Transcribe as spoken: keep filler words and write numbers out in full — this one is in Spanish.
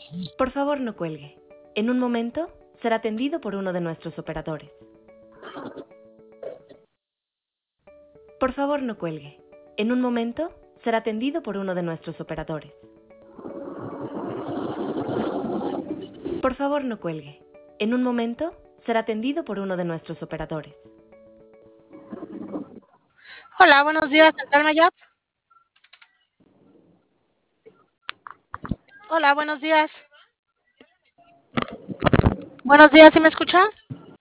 Por favor, no cuelgue. En un momento será atendido por uno de nuestros operadores. Por favor, no cuelgue. En un momento será atendido por uno de nuestros operadores. Por favor, no cuelgue. En un momento será atendido por uno de nuestros operadores. Hola, buenos días, Central Mayap. Hola, buenos días. Buenos días, ¿sí me escucha?